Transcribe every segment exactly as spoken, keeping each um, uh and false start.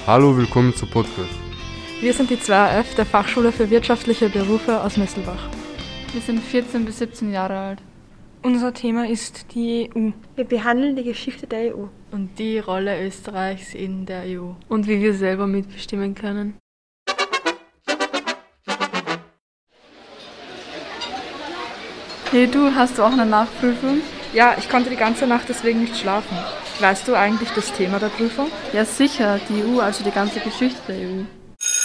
Hallo, willkommen zu Podcast. Wir sind die zwei A F der Fachschule für wirtschaftliche Berufe aus Messelbach. Wir sind vierzehn bis siebzehn Jahre alt. Unser Thema ist die E U. Wir behandeln die Geschichte der E U. Und die Rolle Österreichs in der E U. Und wie wir selber mitbestimmen können. Hey du, hast du auch eine Nachprüfung? Ja, ich konnte die ganze Nacht deswegen nicht schlafen. Weißt du eigentlich das Thema der Prüfung? Ja sicher, die E U, also die ganze Geschichte der E U.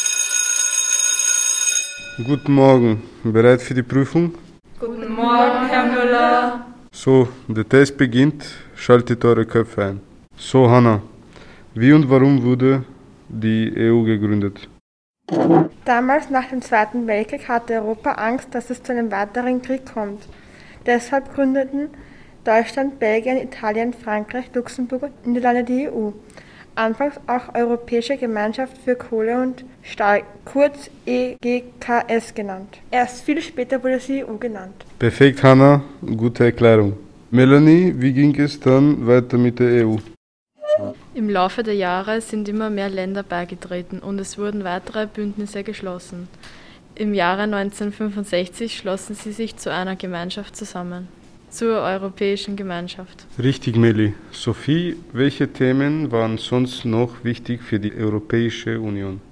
Guten Morgen, bereit für die Prüfung? Guten Morgen, Herr Müller. So, der Test beginnt, schaltet eure Köpfe ein. So, Hanna, wie und warum wurde die E U gegründet? Damals nach dem Zweiten Weltkrieg hatte Europa Angst, dass es zu einem weiteren Krieg kommt. Deshalb gründeten Deutschland, Belgien, Italien, Frankreich, Luxemburg und Niederlande die E U. Anfangs auch Europäische Gemeinschaft für Kohle und Stahl, kurz E G K S genannt. Erst viel später wurde sie E U genannt. Perfekt, Hanna, gute Erklärung. Melanie, wie ging es dann weiter mit der E U? Im Laufe der Jahre sind immer mehr Länder beigetreten und es wurden weitere Bündnisse geschlossen. Im Jahre neunzehnhundertfünfundsechzig schlossen sie sich zu einer Gemeinschaft zusammen, zur Europäischen Gemeinschaft. Richtig, Meli. Sophie, welche Themen waren sonst noch wichtig für die Europäische Union?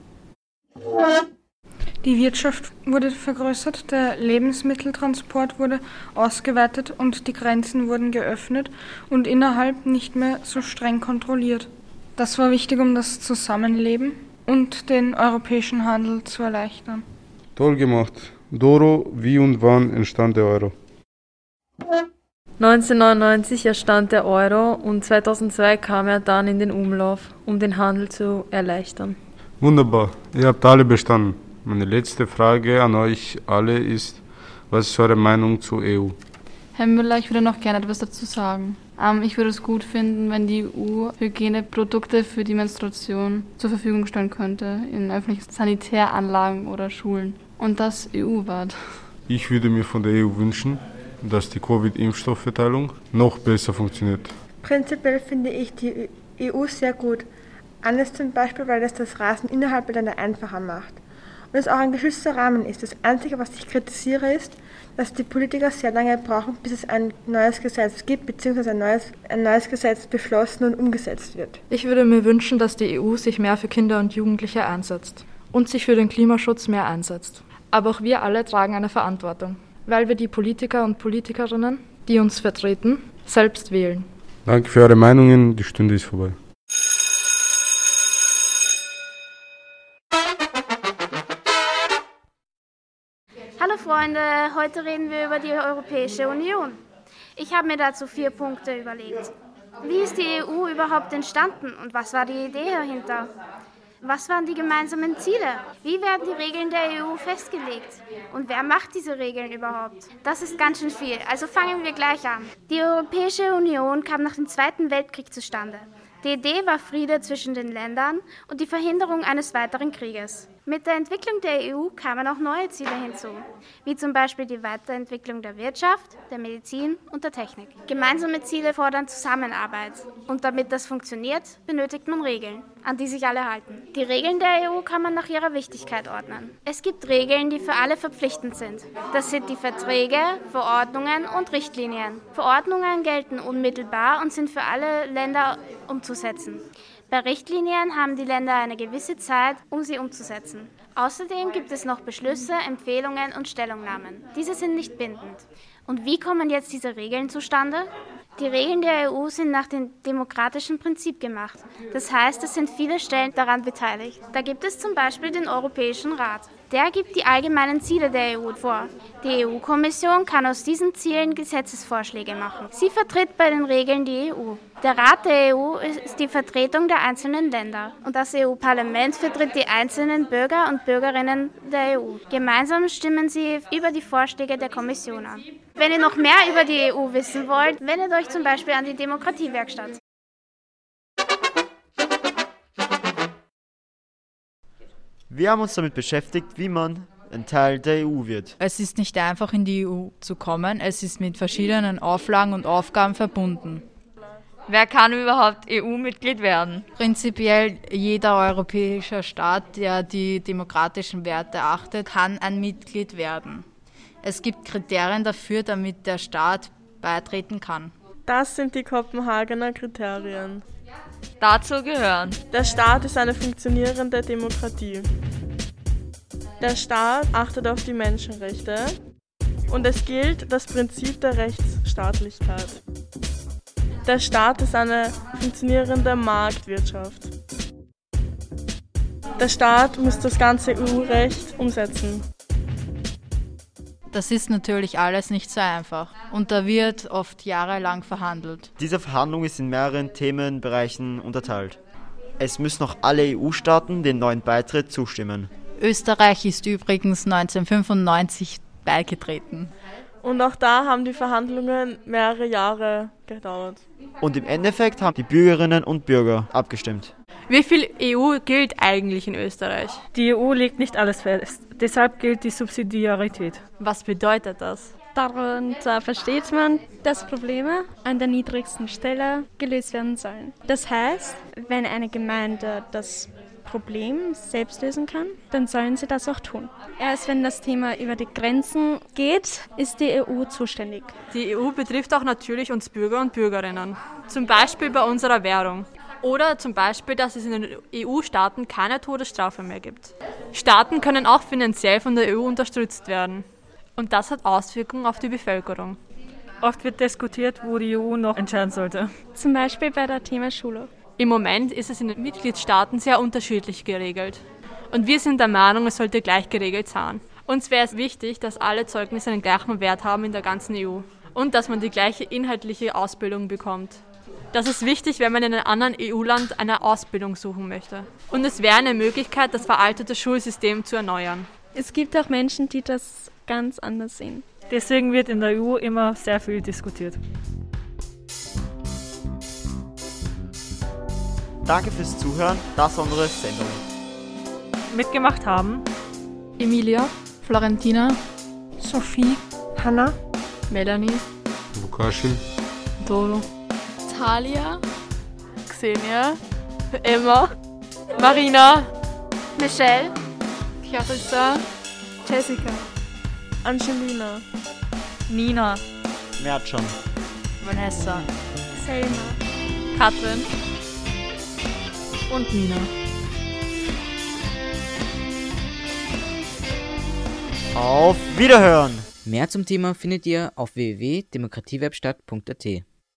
Die Wirtschaft wurde vergrößert, der Lebensmitteltransport wurde ausgeweitet und die Grenzen wurden geöffnet und innerhalb nicht mehr so streng kontrolliert. Das war wichtig, um das Zusammenleben und den europäischen Handel zu erleichtern. Toll gemacht. Doro, wie und wann entstand der Euro? neunzehnhundertneunundneunzig entstand der Euro und zweitausendzwei kam er dann in den Umlauf, um den Handel zu erleichtern. Wunderbar, ihr habt alle bestanden. Meine letzte Frage an euch alle ist, was ist eure Meinung zur E U? Herr Müller, ich würde noch gerne etwas dazu sagen. Ähm, ich würde es gut finden, wenn die E U Hygieneprodukte für die Menstruation zur Verfügung stellen könnte, in öffentlichen Sanitäranlagen oder Schulen. Und das E U-weit. Ich würde mir von der E U wünschen, dass die Covid-Impfstoffverteilung noch besser funktioniert. Prinzipiell finde ich die E U sehr gut. Anders zum Beispiel, weil es das Reisen innerhalb der Länder einfacher macht. Und es auch ein geschützter Rahmen ist. Das Einzige, was ich kritisiere, ist, dass die Politiker sehr lange brauchen, bis es ein neues Gesetz gibt, beziehungsweise ein neues, ein neues Gesetz beschlossen und umgesetzt wird. Ich würde mir wünschen, dass die E U sich mehr für Kinder und Jugendliche einsetzt und sich für den Klimaschutz mehr einsetzt. Aber auch wir alle tragen eine Verantwortung, weil wir die Politiker und Politikerinnen, die uns vertreten, selbst wählen. Danke für eure Meinungen, die Stunde ist vorbei. Hallo Freunde, heute reden wir über die Europäische Union. Ich habe mir dazu vier Punkte überlegt. Wie ist die E U überhaupt entstanden und was war die Idee dahinter? Was waren die gemeinsamen Ziele? Wie werden die Regeln der E U festgelegt? Und wer macht diese Regeln überhaupt? Das ist ganz schön viel, also fangen wir gleich an. Die Europäische Union kam nach dem Zweiten Weltkrieg zustande. Die Idee war Friede zwischen den Ländern und die Verhinderung eines weiteren Krieges. Mit der Entwicklung der E U kamen auch neue Ziele hinzu, wie zum Beispiel die Weiterentwicklung der Wirtschaft, der Medizin und der Technik. Gemeinsame Ziele fordern Zusammenarbeit. Und damit das funktioniert, benötigt man Regeln, an die sich alle halten. Die Regeln der E U kann man nach ihrer Wichtigkeit ordnen. Es gibt Regeln, die für alle verpflichtend sind. Das sind die Verträge, Verordnungen und Richtlinien. Verordnungen gelten unmittelbar und sind für alle Länder umzusetzen. Bei Richtlinien haben die Länder eine gewisse Zeit, um sie umzusetzen. Außerdem gibt es noch Beschlüsse, Empfehlungen und Stellungnahmen. Diese sind nicht bindend. Und wie kommen jetzt diese Regeln zustande? Die Regeln der E U sind nach dem demokratischen Prinzip gemacht. Das heißt, es sind viele Stellen daran beteiligt. Da gibt es zum Beispiel den Europäischen Rat. Der gibt die allgemeinen Ziele der E U vor. Die E U-Kommission kann aus diesen Zielen Gesetzesvorschläge machen. Sie vertritt bei den Regeln die E U. Der Rat der E U ist die Vertretung der einzelnen Länder. Und das E U-Parlament vertritt die einzelnen Bürger und Bürgerinnen der E U. Gemeinsam stimmen sie über die Vorschläge der Kommission an. Wenn ihr noch mehr über die E U wissen wollt, wendet euch zum Beispiel an die Demokratiewerkstatt. Wir haben uns damit beschäftigt, wie man ein Teil der E U wird. Es ist nicht einfach, in die E U zu kommen. Es ist mit verschiedenen Auflagen und Aufgaben verbunden. Wer kann überhaupt E U-Mitglied werden? Prinzipiell jeder europäische Staat, der die demokratischen Werte achtet, kann ein Mitglied werden. Es gibt Kriterien dafür, damit der Staat beitreten kann. Das sind die Kopenhagener Kriterien. Dazu gehören: Der Staat ist eine funktionierende Demokratie. Der Staat achtet auf die Menschenrechte und es gilt das Prinzip der Rechtsstaatlichkeit. Der Staat ist eine funktionierende Marktwirtschaft. Der Staat muss das ganze E U-Recht umsetzen. Das ist natürlich alles nicht so einfach und da wird oft jahrelang verhandelt. Diese Verhandlung ist in mehreren Themenbereichen unterteilt. Es müssen noch alle E U-Staaten dem neuen Beitritt zustimmen. Österreich ist übrigens neunzehnhundertfünfundneunzig beigetreten. Und auch da haben die Verhandlungen mehrere Jahre gedauert. Und im Endeffekt haben die Bürgerinnen und Bürger abgestimmt. Wie viel E U gilt eigentlich in Österreich? Die E U legt nicht alles fest. Deshalb gilt die Subsidiarität. Was bedeutet das? Darunter versteht man, dass Probleme an der niedrigsten Stelle gelöst werden sollen. Das heißt, wenn eine Gemeinde das Problem selbst lösen kann, dann sollen sie das auch tun. Erst wenn das Thema über die Grenzen geht, ist die E U zuständig. Die E U betrifft auch natürlich uns Bürger und Bürgerinnen. Zum Beispiel bei unserer Währung. Oder zum Beispiel, dass es in den E U-Staaten keine Todesstrafe mehr gibt. Staaten können auch finanziell von der E U unterstützt werden. Und das hat Auswirkungen auf die Bevölkerung. Oft wird diskutiert, wo die E U noch entscheiden sollte. Zum Beispiel bei der Thema Schule. Im Moment ist es in den Mitgliedstaaten sehr unterschiedlich geregelt. Und wir sind der Meinung, es sollte gleich geregelt sein. Uns wäre es wichtig, dass alle Zeugnisse den gleichen Wert haben in der ganzen E U. Und dass man die gleiche inhaltliche Ausbildung bekommt. Das ist wichtig, wenn man in einem anderen E U-Land eine Ausbildung suchen möchte. Und es wäre eine Möglichkeit, das veraltete Schulsystem zu erneuern. Es gibt auch Menschen, die das ganz anders sehen. Deswegen wird in der E U immer sehr viel diskutiert. Danke fürs Zuhören, das war unsere Sendung. Mitgemacht haben Emilia, Florentina, Sophie, Hanna, Melanie, Vukaschin, Doro, Talia, Xenia, Emma, Marina, Michelle, Clarissa, Jessica, Angelina, Nina, Mertschan, Vanessa, Selma, Katrin und Nina. Auf Wiederhören! Mehr zum Thema findet ihr auf w w w punkt demokratiewebstadt punkt a t.